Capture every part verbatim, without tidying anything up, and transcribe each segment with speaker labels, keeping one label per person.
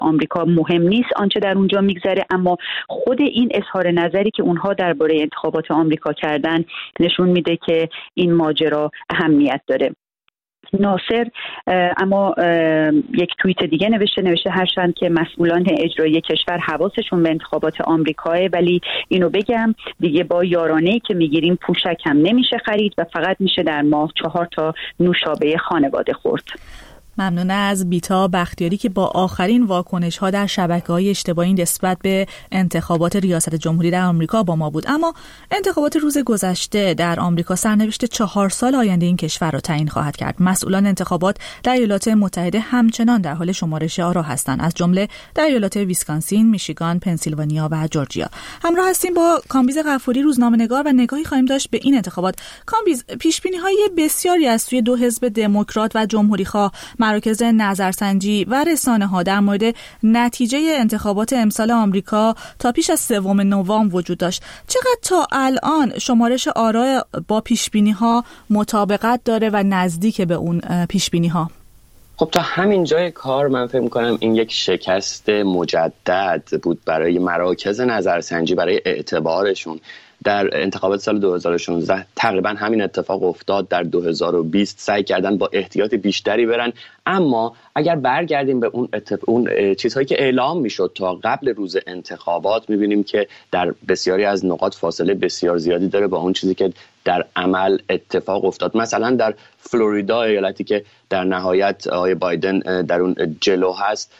Speaker 1: آمریکا مهم نیست آنچه در اونجا میگذره، اما خود این اظهار نظری که اونها درباره انتخابات آمریکا کردن نشون میده که این ماجرا اهمیت داره. ناصر اما یک توییت دیگه نوشته نوشته هرچند که مسئولان اجرایی کشور حواسشون به انتخابات آمریکاه، ولی اینو بگم دیگه با یارانه‌ای که میگیریم پوشک هم نمیشه خرید و فقط میشه در ماه چهار تا نوشابه خانواده خورد.
Speaker 2: ممنون از بیتا بختیاری که با آخرین واکنش‌ها در شبکه‌های اجتماعی نسبت به انتخابات ریاست جمهوری در آمریکا با ما بود. اما انتخابات روز گذشته در آمریکا سرنوشت چهار سال آینده این کشور را تعیین خواهد کرد. مسئولان انتخابات در ایالات متحده همچنان در حال شمارش آرا هستند، از جمله در ایالات ویسکانسین، میشیگان، پنسیلوانیا و جورجیا. همراه هستیم با کامبیز غفوری روزنامه‌نگار و نگاهی خواهیم داشت به این انتخابات. کامبیز، پیش‌بینی‌های بسیاری از سوی دو حزب دموکرات و جمهوری‌خواه، مراکز نظرسنجی و رسانه‌ها در مورد نتیجه انتخابات امسال آمریکا تا پیش از سوم نوامبر وجود داشت. چقدر تا الان شمارش آرا با پیش‌بینی‌ها مطابقت داره و نزدیک به اون پیش‌بینی‌ها؟
Speaker 3: خب تا همین جای کار من فکر می‌کنم این یک شکست مجدد بود برای مراکز نظرسنجی، برای اعتبارشون. در انتخابات سال دو هزار و شانزده تقریبا همین اتفاق افتاد. در دو هزار و بیست سعی کردن با احتیاط بیشتری برن، اما اگر برگردیم به اون اتف... اون چیزهایی که اعلام میشد تا قبل روز انتخابات، میبینیم که در بسیاری از نقاط فاصله بسیار زیادی داره با اون چیزی که در عمل اتفاق افتاد. مثلا در فلوریدا، ایالتی که در نهایت آقای بایدن در اون جلو هست،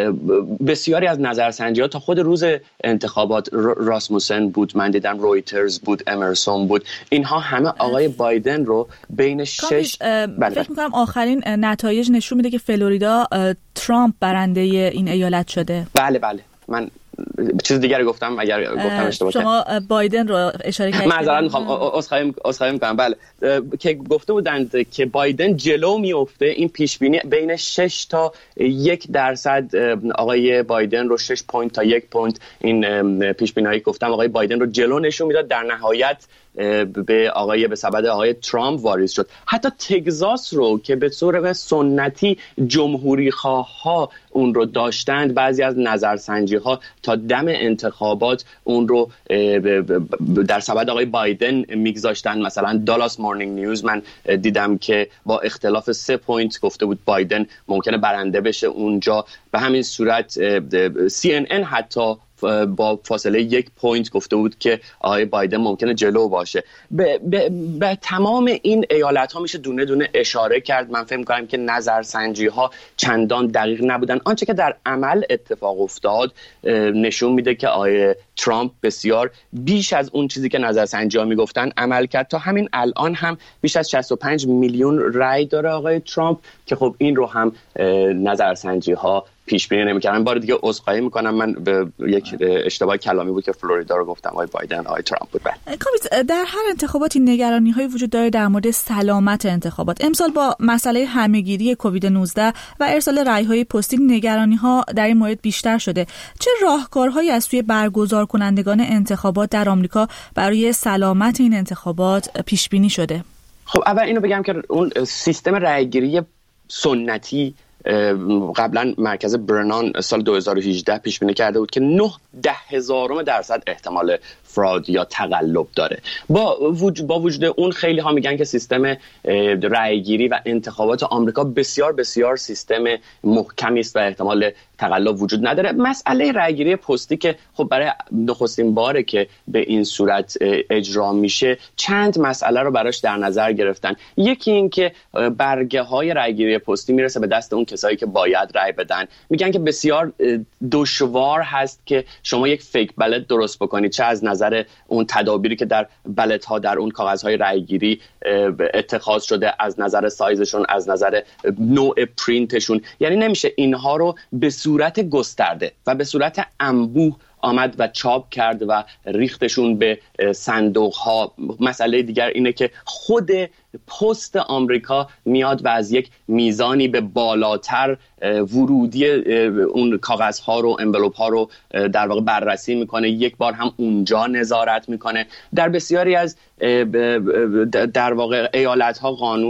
Speaker 3: بسیاری از نظرسنجی‌ها تا خود روز انتخابات، راسموسن بود، من دیدم رویترز بود، امرسون بود، اینها همه آقای بایدن رو بین شش
Speaker 2: بله فکر می‌کنم آخرین نتایج نشون میده که فلوریدا ترامپ برنده این ایالت شده.
Speaker 3: بله بله من چیز دیگری گفتم اگر گفتم اشتباه کردم.
Speaker 2: شما بایدن رو اشاره کردید.
Speaker 3: معذرت میخوام، عذرخواهی عذرخواهی میکنم. بله که گفته بودند که بایدن جلو میفته، این پیش بینی بین شش تا یک درصد آقای بایدن رو، شش پوینت تا یک پوینت، این پیش بینی‌هایی گفتم آقای بایدن رو جلو نشون میداد. در نهایت به آقای به سبد آقای ترامپ واریز شد. حتی تگزاس رو که به صورت سنتی جمهوری خواها اون رو داشتند، بعضی از نظرسنجی ها تا دم انتخابات اون رو در سبد آقای بایدن میگذاشتن. مثلا دالاس مورنینگ نیوز من دیدم که با اختلاف سه پوینت گفته بود بایدن ممکنه برنده بشه اونجا. به همین صورت سی ان ان حتی با فاصله یک پوینت گفته بود که آقای بایدن ممکنه جلو باشه. به, به, به تمام این ایالت ها میشه دونه دونه اشاره کرد. من فکر می‌کنم که نظرسنجی ها چندان دقیق نبودن. آنچه که در عمل اتفاق افتاد نشون میده که آقای ترامپ بسیار بیش از اون چیزی که نظرسنجی ها میگفتن عمل کرد. تا همین الان هم بیش از شصت و پنج میلیون رای داره آقای ترامپ که خب این رو هم نظرسنجی ها پیش بینی نمی‌کردن. بار دیگه عذرخواهی می‌کنم، من به یک اشتباه کلامی بود که فلوریدا رو گفتم آقای بایدن آقای ترامپ بود.
Speaker 2: کامیز، در هر انتخاباتی نگرانی‌هایی وجود داره در مورد سلامت انتخابات. امسال با مسئله همه‌گیری کووید نوزده و ارسال رای‌های پستی نگرانی‌ها در این مورد بیشتر شده. چه راهکارهایی از سوی برگزار کنندگان انتخابات در آمریکا برای سلامت این انتخابات پیش بینی شده؟
Speaker 3: خب اول اینو بگم که اون سیستم رای‌گیری سنتی قبلا مرکز برنان سال دو هزار و هجده پیش بینی کرده بود که نه ده هزارم درصد احتمال فراد یا تقلب داره. با وجود با وجود اون خیلی ها میگن که سیستم رأیگیری و انتخابات آمریکا بسیار بسیار سیستم محکمی است و احتمال تقلب وجود نداره. مسئله رأیگیری پستی که خب برای نخستین باره که به این صورت اجرا میشه، چند مسئله رو براش در نظر گرفتن. یکی این که برگه های رأیگیری پستی میرسه به دست اون کسایی که باید رأی بدن. میگن که بسیار دشوار هست که شما یک فیک بلت درست بکنید، چه از نظر اون تدابیری که در بلت ها، در اون کاغذهای رأیگیری اتخاذ شده، از نظر سایزشون، از نظر نوع پرینتشون. یعنی نمیشه اینها رو به صورت گسترده و به صورت انبوه آمد و چاپ کرد و ریختشون به صندوق ها. مسئله دیگر اینه که خود پست آمریکا میاد و از یک میزانی به بالاتر ورودی اون کاغذ ها رو، انولوپ ها رو در واقع بررسی میکنه، یک بار هم اونجا نظارت میکنه. در بسیاری از در واقع ایالت ها قانون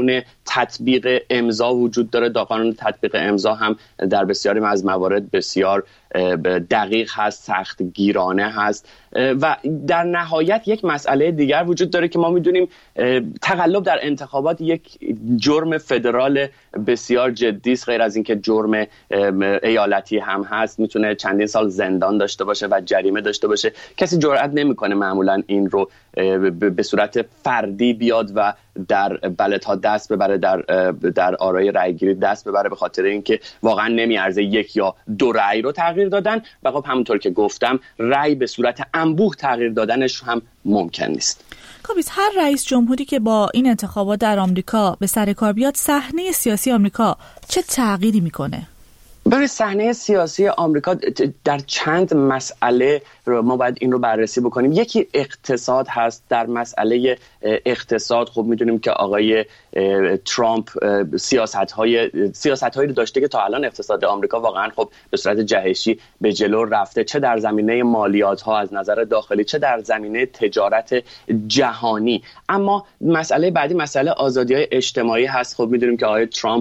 Speaker 3: تطبیق امضا وجود داره. قانون تطبیق امضا هم در بسیاری از موارد بسیار دقیق هست، سخت گیرانه هست و در نهایت یک مسئله دیگر وجود داره که ما میدونیم تقلب در انتخابات یک جرم فدرال بسیار جدی است. غیر از اینکه جرم ایالتی هم هست، میتونه چندین سال زندان داشته باشه و جریمه داشته باشه. کسی جرئت نمیکنه معمولا این رو به صورت فردی بیاد و در بلت ها دست ببره، در در آرای رأیگیری دست ببره، به خاطر اینکه واقعا نمیارزه یک یا دو رأی رو تغییر دادن و خب همونطور که گفتم رأی به صورت انبوه تغییر دادنش هم ممکن نیست.
Speaker 2: کابیس، هر رئیس جمهوری که با این انتخابات در آمریکا به سر کار بیاد، صحنه سیاسی آمریکا چه تغییری میکنه؟
Speaker 3: برای صحنه سیاسی آمریکا در چند مسئله ما باید این رو بررسی بکنیم. یکی اقتصاد هست. در مسئله اقتصاد خب میدونیم که آقای ترامپ سیاست‌های سیاست‌هایی رو داشته که تا الان اقتصاد آمریکا واقعا خب به صورت جهشی به جلو رفته، چه در زمینه مالیات‌ها از نظر داخلی، چه در زمینه تجارت جهانی. اما مسئله بعدی مسئله آزادی‌های اجتماعی هست. خب میدونیم که آقای ترامپ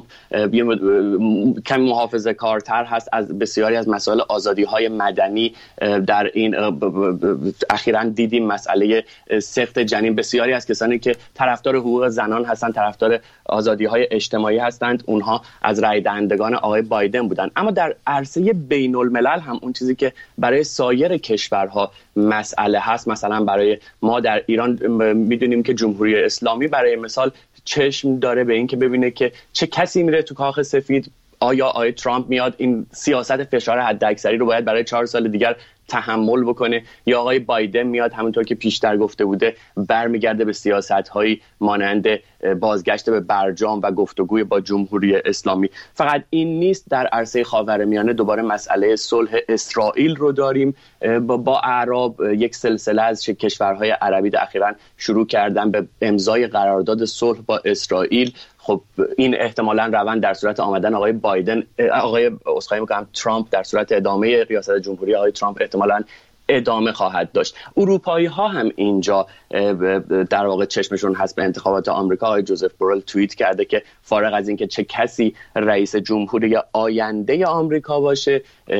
Speaker 3: کمی محافظه‌کارتر هست از بسیاری از مسائل آزادی‌های مدنی. در این اخیراً دیدیم مسئله سقط جنین. بسیاری از کسانی که طرفدار حقوق زنان هستند، طرفدار آزادی‌های اجتماعی هستند، اونها از رای دهندگان آقای بایدن بودند. اما در عرصه بین الملل هم اون چیزی که برای سایر کشورها مسئله هست، مثلا برای ما در ایران میدونیم که جمهوری اسلامی برای مثال چشم داره به این که ببینه که چه کسی میره تو کاخ سفید. آیا آقای ترامپ میاد این سیاست فشار حداکثری رو باید برای چهار سال دیگر تحمل بکنه، یا آقای بایدن میاد همونطور که پیشتر گفته بوده برمیگرده به سیاست‌هایی مانند بازگشت به برجام و گفتگوی با جمهوری اسلامی. فقط این نیست، در عرصه خاورمیانه دوباره مسئله صلح اسرائیل رو داریم با اعراب. یک سلسله از کشورهای عربی اخیراً شروع کردن به امضای قرارداد صلح با اسرائیل. خب این احتمالاً روند در صورت آمدن آقای بایدن آقای اسخای میگم ترامپ در صورت ادامه ریاست جمهوری آقای ترامپ احتمالاً ادامه خواهد داشت. اروپایی ها هم اینجا در واقع چشمشون هست به انتخابات آمریکا. آقای جوزف بورل توییت کرده که فارغ از اینکه چه کسی رئیس جمهوری آینده آمریکا باشه،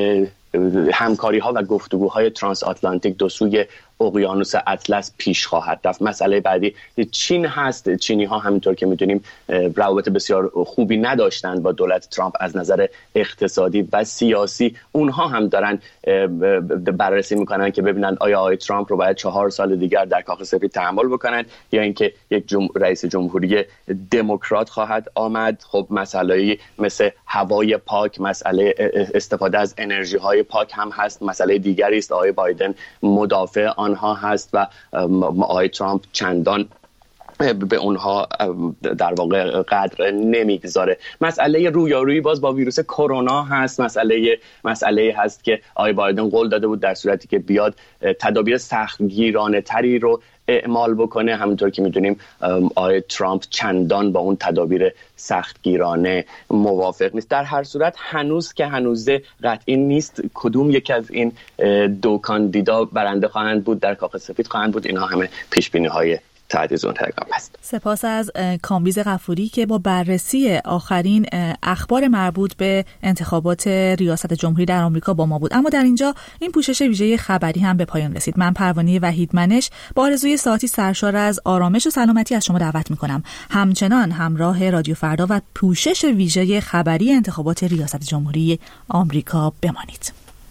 Speaker 3: همکاری ها و گفتگوهای ترانس آتلانتیک دو سوی اقیانوس اطلس پیش خواهد رفت. مسئله بعدی چین هست. چینی ها همینطور که میدونیم روابط بسیار خوبی نداشتند با دولت ترامپ از نظر اقتصادی و سیاسی. اونها هم دارن بررسی میکنن که ببینن آیا آقای ترامپ رو باید چهار سال دیگر در کاخ سفید تحمل بکنن یا اینکه یک جم... رئیس جمهوری دموکرات خواهد آمد. خب مسائلی مثل هوای پاک، مسئله استفاده از انرژی های پاک هم هست. مسئله دیگری است. آقای بایدن مدافع آنها هست و آقای ترامپ چندان به اونها در واقع قدر نمیگذاره. مسئله رویارویی باز با ویروس کرونا هست. مسئله مسئله هست که آقای بایدن قول داده بود در صورتی که بیاد تدابیر سختگیرانه تری رو اعمال بکنه. همونطور که میدونیم آقای ترامپ چندان با اون تدابیر سختگیرانه موافق نیست. در هر صورت هنوز که هنوزه قطعی نیست کدوم یک از این دو کاندیدا برنده خواهند بود، در کاخ سفید خواهند بود. اینها همه پیش بینی های تعدیز اون تلگرام است.
Speaker 2: سپاس از کامبیز غفوری که با بررسی آخرین اخبار مربوط به انتخابات ریاست جمهوری در آمریکا با ما بود. اما در اینجا این پوشش ویژه خبری هم به پایان رسید. من پروانه وحیدمنش با آرزوی ساعتی سرشار از آرامش و سلامتی از شما دعوت می‌کنم همچنان همراه رادیو فردا و پوشش ویژه خبری انتخابات ریاست جمهوری آمریکا بمانید.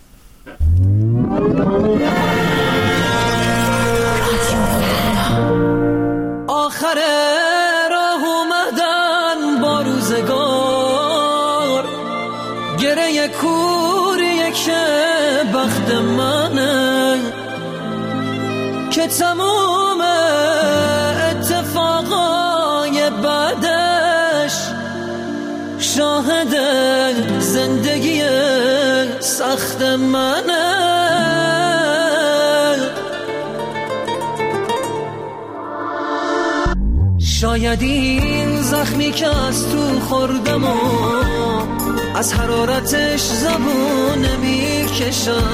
Speaker 4: آخر راه اومدن با روزگار، گره کوریه که بخت منه که تموم اتفاقای بعدش شاهد زندگی سخت منه. شاید این زخمی که از تو خوردم و از حرارتش زبون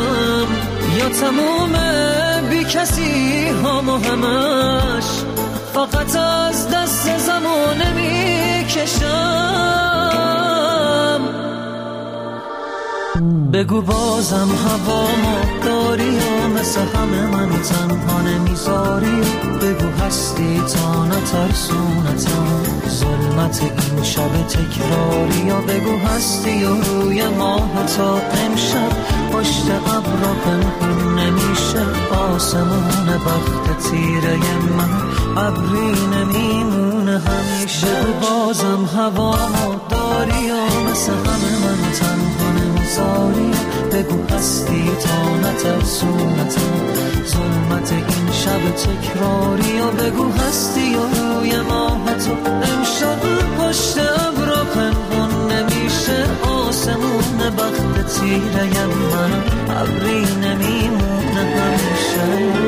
Speaker 4: نمیکشم، یا تموم بی کسی هم و همش فقط از دست زمانه میکشم. بگو بازم هوامو داری و مثل همه منو تنها نمیذاری. بگو هستی تا نترسونتم ظلمت این شب تکراری. یا بگو هستی و روی ماه تا امشب پشت ابرا پنهون نمیشه. آسمون بخت تیره من ابری نمیمونه همیشه. بگو بازم هوامو داری و مثل همه منو تنها نمیذاری. بگو هستی تا نترسونتم ظلمت این شب تکراری. و بگو هستی و روی ماه تو امشب پشت ابرا پنهون نمیشه. آسمون بخت تیره من ابری نمیمونه همیشه.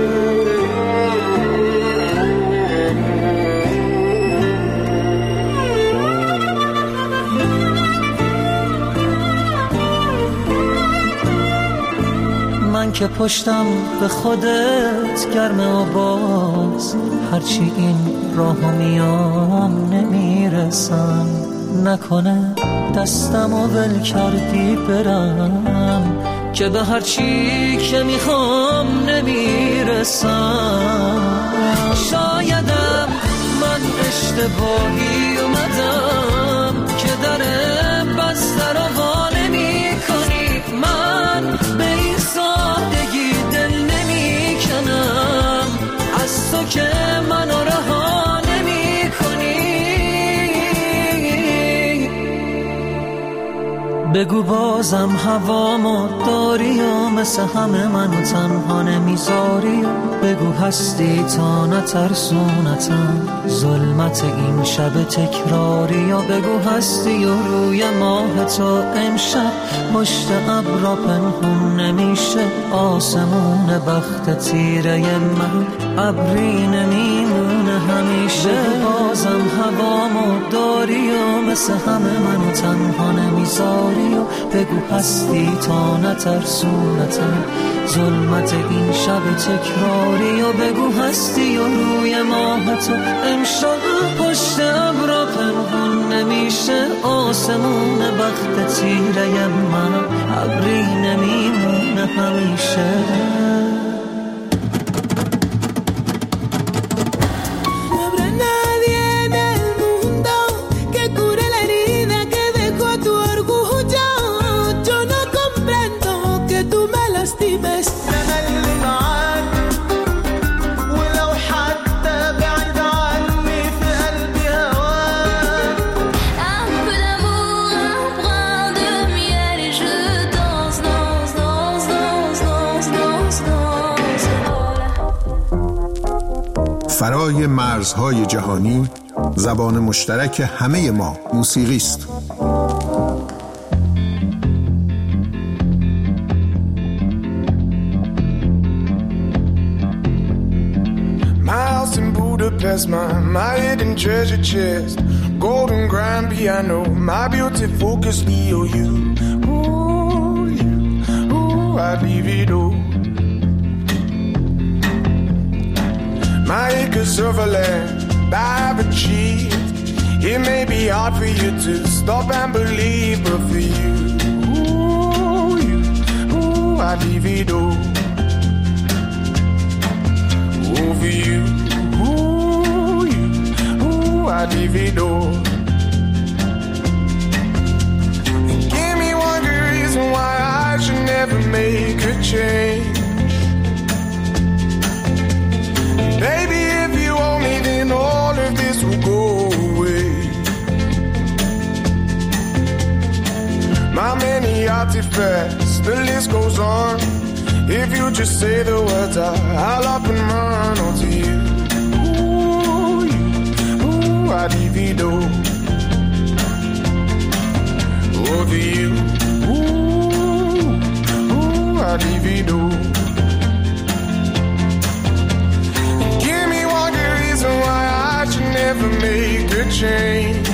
Speaker 4: من که پشتم به خودت گرمه و باز هرچی این راهو میام نمیرسم. نکنه دستم و ول کردی برم که به هرچی که میخوام نمیرسم. شایدم من اشتباهی اومدم که در بسته رو وا نمی کنی. من به این سادگی دل نمی کنم از تو که منو رها نمی کنی. بگو بازم هوامو داری و مثل همه منو تنها نمیذاری. بگو هستی تا نترسونتم ظلمت این شب تکراری. یا بگو هستی و روی ماه تو امشب پشت ابرا پنهون نمیشه. آسمون بخت تیره من ابری نمیمونه همیشه. بگو بازم هوامو داری و مثل همه منو تنها نمیذاری. و بگو هستی تا نترسونتم ظلمت این شب تکراری. و بگو هستی و روی ماه تو امشب پشت ابرا پنهون نمیشه. آسمون بخت تیره من ابری نمیمونه همیشه.
Speaker 5: فرای مرزهای جهانی زبان مشترک همه ما موسیقی است.
Speaker 6: My house in Budapest, my, my hidden treasure chest, golden grand piano, my beauty focus E O U. Ooh, you, ooh, I'd leave it all. My acres of land I've achieved. It may be hard for you to stop and believe, but for you, ooh, you, ooh, I'd leave it all. Ooh, for you, ooh, you, ooh, I'd leave it all. And give me one good reason why I should never make a change. Baby, if you owe me, then all of this will go away. My many artifacts, the list goes on. If you just say the words, I, I'll up and run onto you. Ooh, you, ooh, I'd leave it all. Over you, ooh, ooh, I'd leave it all. Why I should never make a change.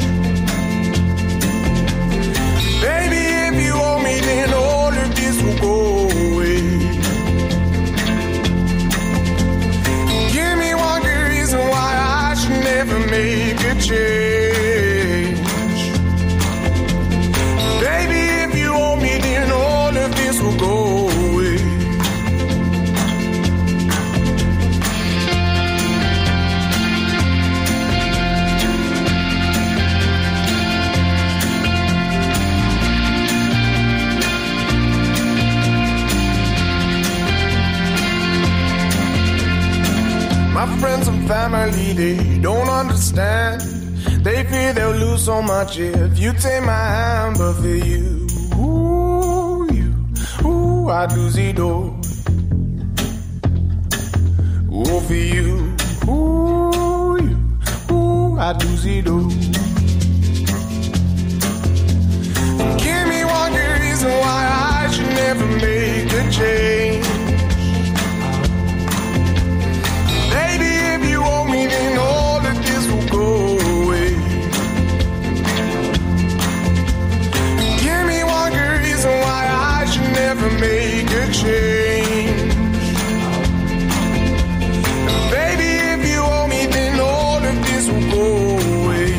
Speaker 6: Baby, if you owe me, then all of this will go away. Give me one good reason why I family, they don't understand. They fear they'll lose so much if you take my hand. But for you, ooh, you, ooh, I'd lose it all. Ooh, for you, ooh, you, ooh, I'd lose it all. Give me one good reason why I should never make a change. Baby, if you owe me, then all of this will go away. Give me one good reason why I should never make a change. Baby, if you owe me, then all of this will go away.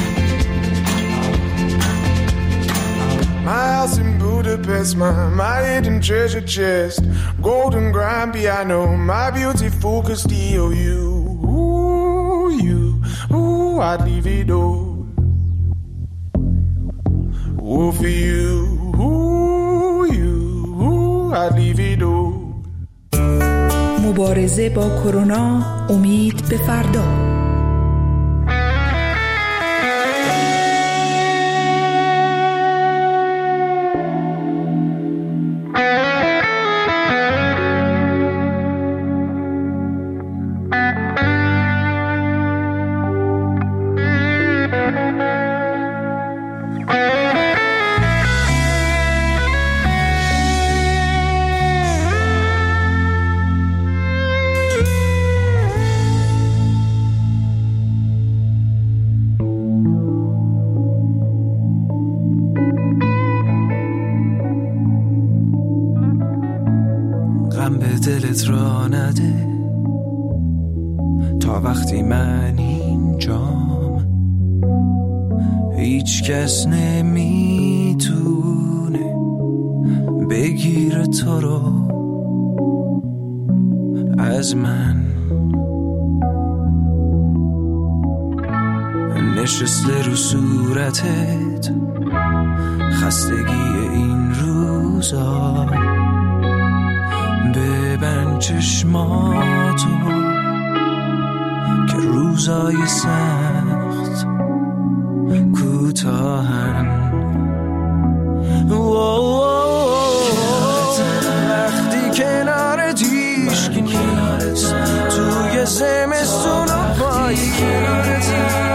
Speaker 6: My house in Budapest, my, my hidden treasure chest, golden grand piano, my beautiful Castillo. You, ooh, you, ooh, I'd leave it all. Ooh, for you, ooh, you, ooh, I'd leave it all.
Speaker 7: مبارزه با کرونا، امید به فردا.
Speaker 4: غم به دلت را نده تا وقتی من اینجام، هیچ کس نمیتونه بگیره تو رو از من. نشسته رو صورتت خستگی این روزا، ببند چشماتو که روزای سخت کوتاهن. وقتی کنارت هیچکی نیست، توی زمستون و پاییز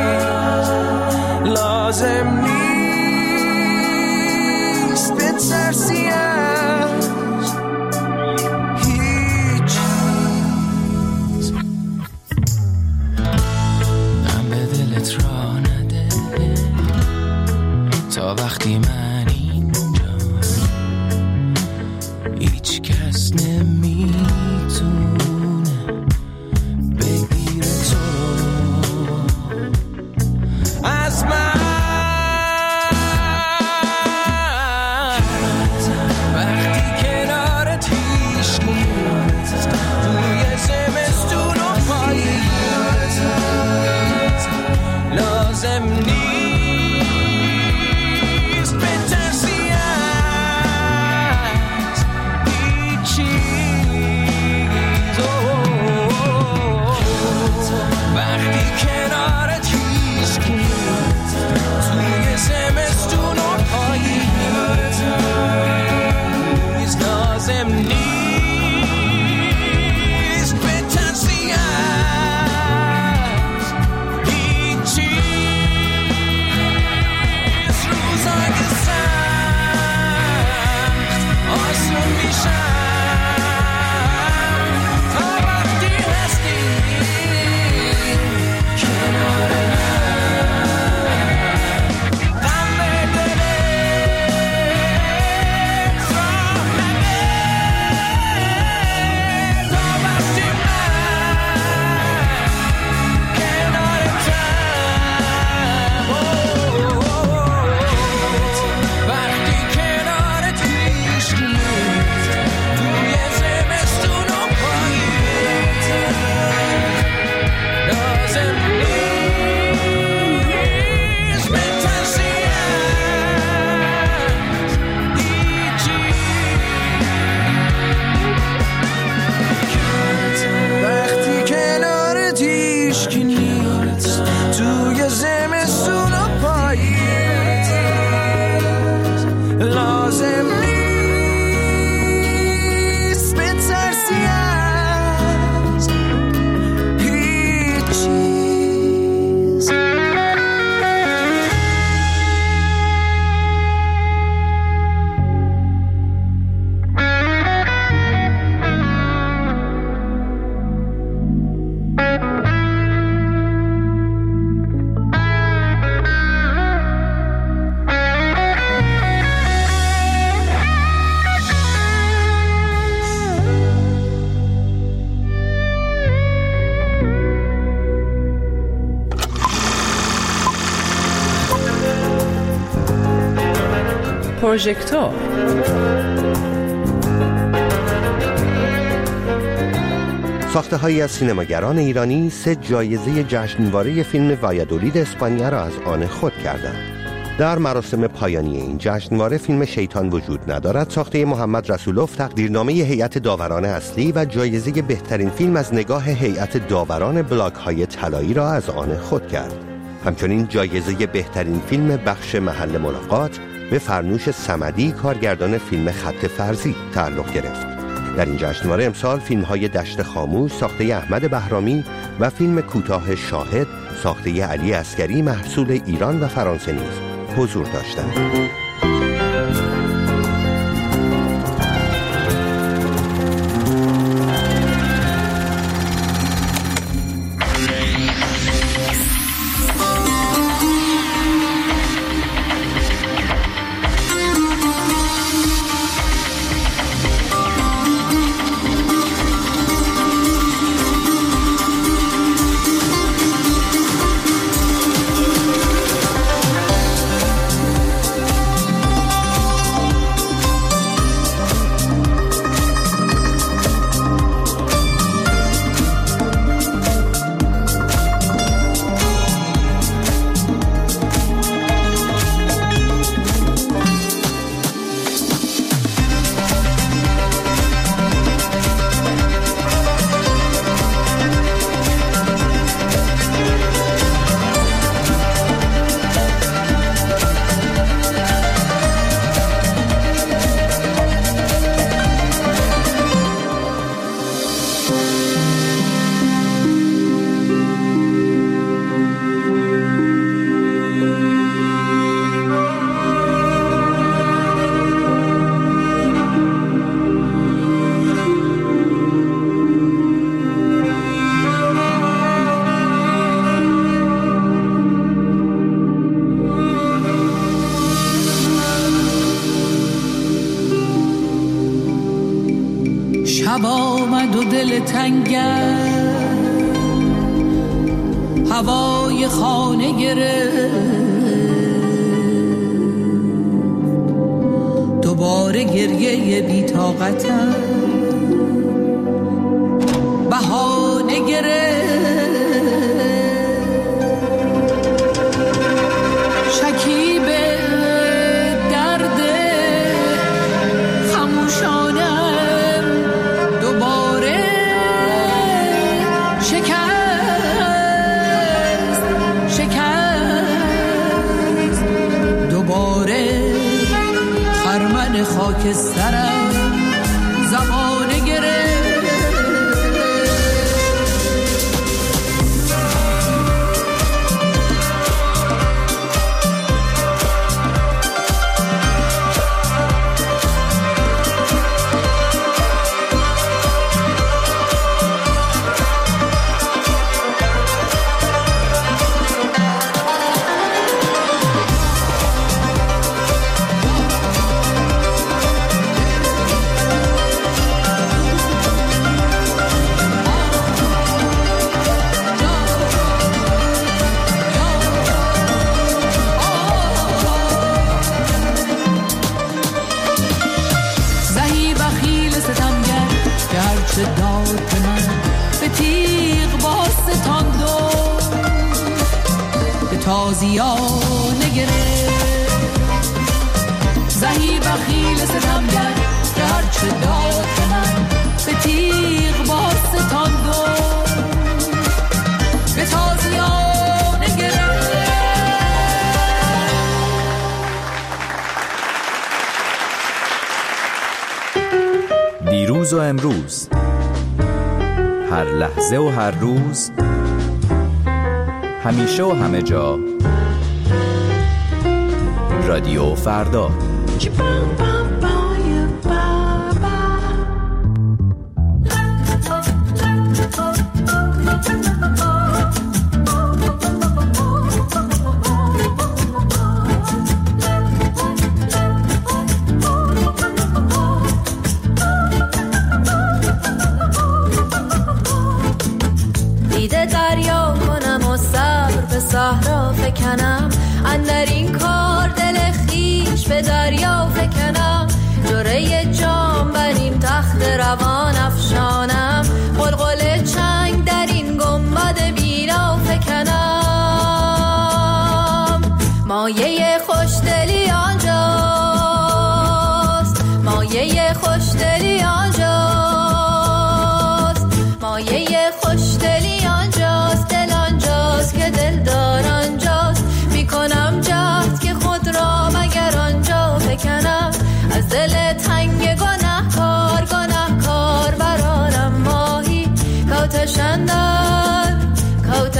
Speaker 4: لازم نیست بترسی از هیچ چیز. غم به دلت را نده تا وقتی من اینجا، هیچ کس نمیتونه بگیره تو از من.
Speaker 7: پروژکتور.
Speaker 8: ساخته‌هایی از سینماگران ایرانی سه جایزه جشنواره فیلم وایادولید اسپانیا را از آن خود کردند. در مراسم پایانی این جشنواره فیلم شیطان وجود ندارد ساخته محمد رسولوف تقدیرنامه هیئت داوران اصلی و جایزه بهترین فیلم از نگاه هیئت داوران بلاک‌های طلایی را از آن خود کرد. همچنین جایزه بهترین فیلم بخش محل ملاقات به فرنوش صمدی کارگردان فیلم خط فرضی تعلق گرفت. در این جشنواره امسال فیلم‌های دشت خاموش ساخته احمد بهرامی و فیلم کوتاه شاهد ساخته علی عسگری محصول ایران و فرانسه نیز حضور داشتند.
Speaker 4: شب آمد و دل تنگم هوای خانه گرفت، دوباره گریه بی طاقتم بهانه گرفت. شکیب درد خموشانم دوباره شکست شکست، دوباره خرمن خاکسترم زمانه گرفت. تازیانه گرفت زهی بخیل ستمگر که هرچه داد به من به تیغ با ستاند و به تازیانه گرفت.
Speaker 9: دیروز و امروز، هر لحظه و هر روز، همیشه و همه جا، رادیو فردا.
Speaker 10: دیده دریا کنم و سر به صحرا فکنم، اندر این کار دل خیش به دریا فکنم.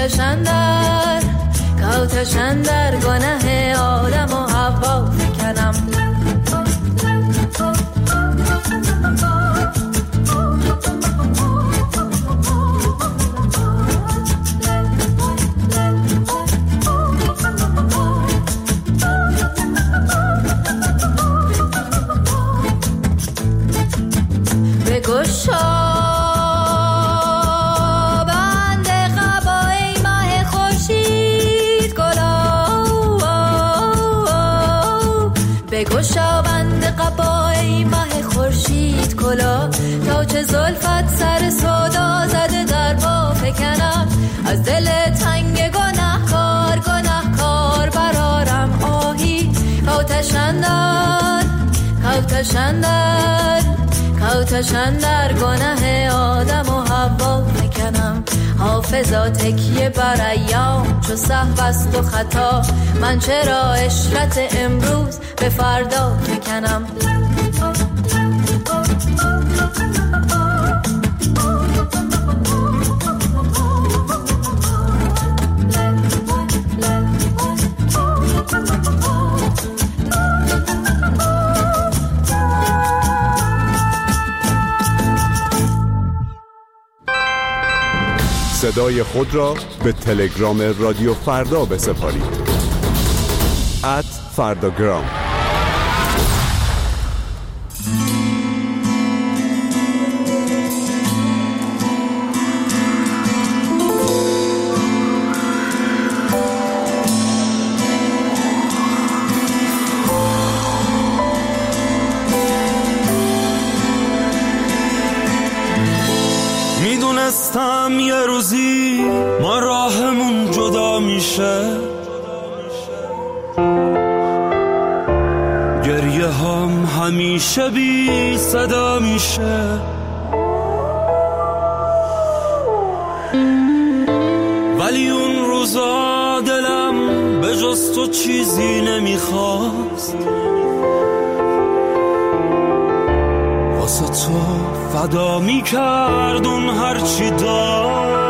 Speaker 10: کاوتشن در کاوتشن در گناه آدم و حوا فکنم. بگشا بگشا بند قبای ماه خورشید کلا، تا چه زلفت سر سودا زده در پا فکنم. از دل تنگ گناهکار گناهکار برارم آهی. کاوتشن در کاوتشن در کاوتشن در گناه آدم و حوا فکنم. حافظا تکیه بر ایام چو سهو است و خطا، من چرا عشرت امروز به فردا فکنم.
Speaker 11: صدای خود را به تلگرام رادیو فردا بسپارید. ات فرداگرام.
Speaker 12: میدونستم یه روزی ما راهمون جدا میشه، گریه هم همیشه بی صدا میشه، ولی اون روزا دلم به جز تو چیزی نمیخواست. واسه تو فدا میکرد اون هرچی داشت.